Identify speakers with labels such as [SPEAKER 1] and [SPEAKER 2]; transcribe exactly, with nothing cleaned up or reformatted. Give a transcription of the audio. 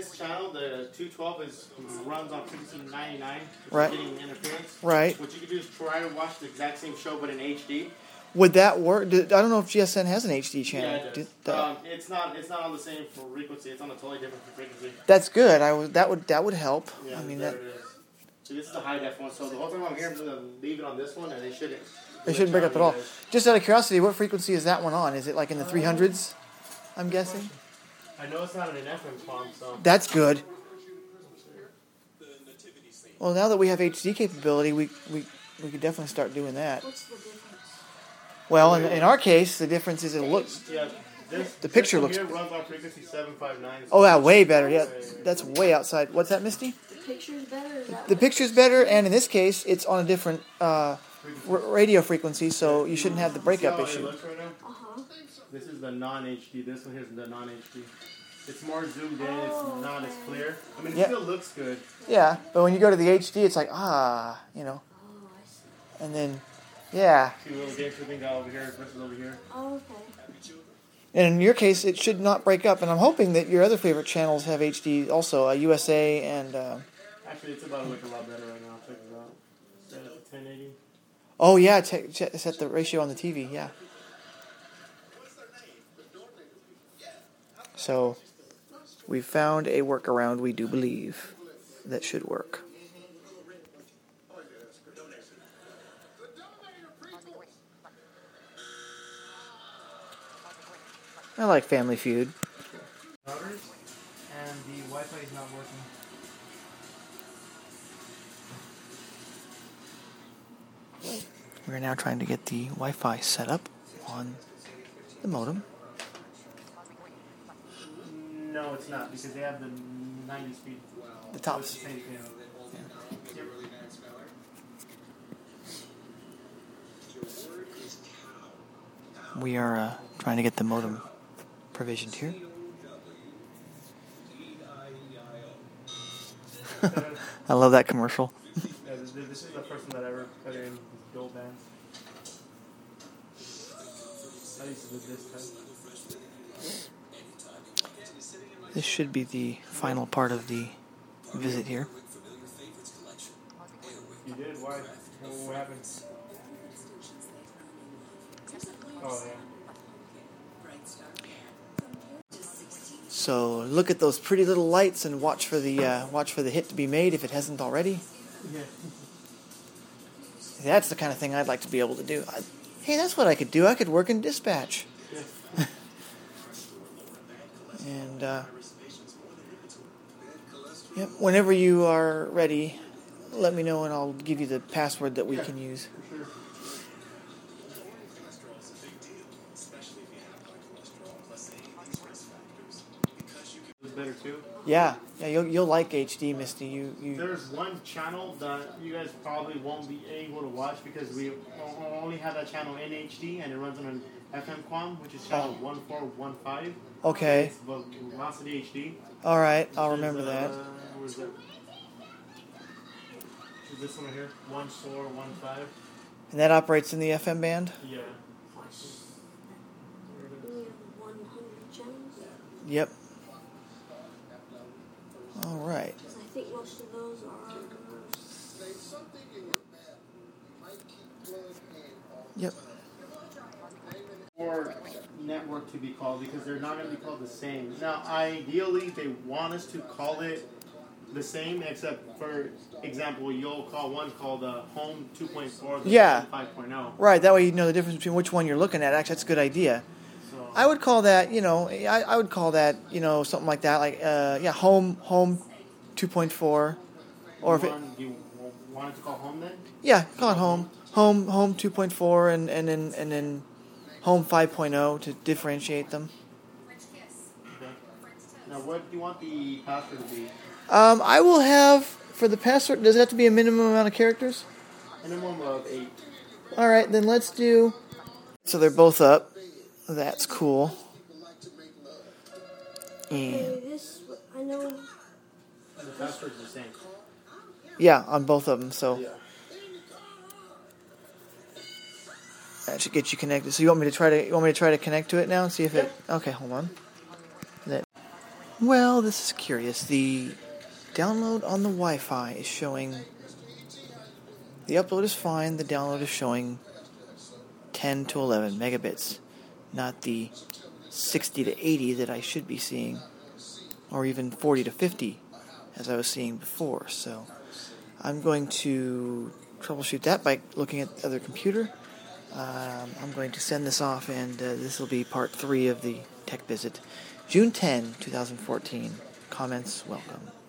[SPEAKER 1] this channel, the two twelve is runs on frequency ninety-nine, which
[SPEAKER 2] right.
[SPEAKER 1] is getting interference.
[SPEAKER 2] Right.
[SPEAKER 1] What you can do is try to watch the exact same show, but in H D.
[SPEAKER 2] Would that work? I don't know if G S N has an H D channel.
[SPEAKER 1] Yeah, it does.
[SPEAKER 2] Do,
[SPEAKER 1] um, it's not. It's not on the same frequency. It's on a totally different frequency.
[SPEAKER 2] That's good. I would. That would. That would help.
[SPEAKER 1] Yeah,
[SPEAKER 2] I mean
[SPEAKER 1] there
[SPEAKER 2] that.
[SPEAKER 1] it is. So this is the high def one. So the whole time I'm here, I'm gonna leave it on this one, and they shouldn't.
[SPEAKER 2] They shouldn't break up at all. Just out of curiosity, what frequency is that one on? Is it like in the three hundreds? I'm guessing.
[SPEAKER 1] I know it's not an F M palm, so.
[SPEAKER 2] That's good. Well, now that we have H D capability, we we we could definitely start doing that.
[SPEAKER 3] What's the difference?
[SPEAKER 2] Well, in, in our case, the difference is it looks.
[SPEAKER 1] Yeah, this,
[SPEAKER 2] The picture
[SPEAKER 1] this
[SPEAKER 2] looks.
[SPEAKER 1] Here runs on frequency seven five nine.
[SPEAKER 2] Oh, yeah, way better. Yeah, that's way outside. What's that, Misty?
[SPEAKER 3] The picture's better. Is that
[SPEAKER 2] The
[SPEAKER 3] what-
[SPEAKER 2] picture's better, and in this case, it's on a different uh, r- radio frequency, so you shouldn't have the breakup
[SPEAKER 1] See how it
[SPEAKER 2] issue.
[SPEAKER 1] looks right now?
[SPEAKER 3] Uh-huh.
[SPEAKER 1] This is the non-H D. This one here is the non-H D. It's more zoomed in. It's not as clear. I mean, it
[SPEAKER 2] Yeah.
[SPEAKER 1] still looks good.
[SPEAKER 2] Yeah, but when you go to the H D, it's like ah, you know,
[SPEAKER 3] Oh, I see.
[SPEAKER 2] and then yeah,
[SPEAKER 1] See a little gangster thing got over here versus over here.
[SPEAKER 3] Oh, okay.
[SPEAKER 2] and in your case, it should not break up. And I'm hoping that your other favorite channels have H D also, uh, U S A and. Uh,
[SPEAKER 1] Actually, it's about to look a lot better right now. Check this out. Set it to ten eighty.
[SPEAKER 2] oh yeah, te- te- set the ratio on the T V. Yeah. So, we found a workaround. We do believe that should work. I like Family Feud.
[SPEAKER 1] Routers, and the Wi-Fi is not working.
[SPEAKER 2] We're now trying to get the Wi-Fi set up on the modem.
[SPEAKER 1] No, it's not because they have the ninety speed.
[SPEAKER 2] The top.
[SPEAKER 1] It's the same thing. Yep.
[SPEAKER 2] We are uh, trying to get the modem provisioned here. I love that commercial.
[SPEAKER 1] Yeah, this, this is the first one that ever put in dual bands. I used to do this type.
[SPEAKER 2] This should be the final part of the visit here.
[SPEAKER 1] You did? Why? What happened? Oh, yeah.
[SPEAKER 2] So look at those pretty little lights and watch for the uh, watch for the hit to be made if it hasn't already.
[SPEAKER 1] Yeah.
[SPEAKER 2] That's the kind of thing I'd like to be able to do. I, hey, that's what I could do. I could work in dispatch.
[SPEAKER 1] Yeah.
[SPEAKER 2] And uh, yep, whenever you are ready, let me know and I'll give you the password that we
[SPEAKER 1] Yeah,
[SPEAKER 2] can use.
[SPEAKER 1] For sure. It's better too.
[SPEAKER 2] Yeah, yeah, you'll you'll like H D, Misty. You you.
[SPEAKER 1] There's one channel that you guys probably won't be able to watch because we o- only have that channel in H D and it runs on an F M QAM, which is channel
[SPEAKER 2] Oh.
[SPEAKER 1] one four one five.
[SPEAKER 2] Okay.
[SPEAKER 1] It's Velocity H D.
[SPEAKER 2] All right, I'll
[SPEAKER 1] Which is,
[SPEAKER 2] remember that.
[SPEAKER 1] Uh, where's it? Is this one right here? one four one five.
[SPEAKER 2] And that operates in the F M band.
[SPEAKER 1] Yeah.
[SPEAKER 3] We have one hundred channels.
[SPEAKER 2] Yep. All right.
[SPEAKER 3] Because I think most of those are.
[SPEAKER 2] Yep.
[SPEAKER 1] Or network to be called because they're not going to be called the same. Now, ideally, they want us to call it the same, except for example, you'll call one called uh, Home two point four, the
[SPEAKER 2] Yeah.
[SPEAKER 1] five point oh.
[SPEAKER 2] Right. That way you know the difference between which one you're looking at. Actually, that's a good idea.
[SPEAKER 1] So,
[SPEAKER 2] I would call that, you know, I, I would call that, you know, something like that, like uh, yeah, home home two point four, or if
[SPEAKER 1] you
[SPEAKER 2] it,
[SPEAKER 1] want, you want it to call Home then?
[SPEAKER 2] yeah, call it home home home two point four, and and then and then home five point oh to differentiate them.
[SPEAKER 1] Okay. Now, what do you want the password to be?
[SPEAKER 2] Um, I will have for the password. Does it have to be a minimum amount of characters?
[SPEAKER 1] Minimum of eight.
[SPEAKER 2] All right, then let's do. So they're both up. That's cool. And
[SPEAKER 3] Hey, this I know.
[SPEAKER 1] The password's the same.
[SPEAKER 2] yeah, on both of them. So
[SPEAKER 1] Yeah.
[SPEAKER 2] that should get you connected. So you want me to try to you want me to try to connect to it now and see if it. Okay, hold on. That Well, this is curious. The download on the Wi-Fi is showing... The upload is fine, the download is showing ten to eleven megabits, not the sixty to eighty that I should be seeing, or even forty to fifty as I was seeing before. So I'm going to troubleshoot that by looking at the other computer. Um, I'm going to send this off, and uh, this will be part three of the tech visit. June tenth, twenty fourteen. Comments welcome.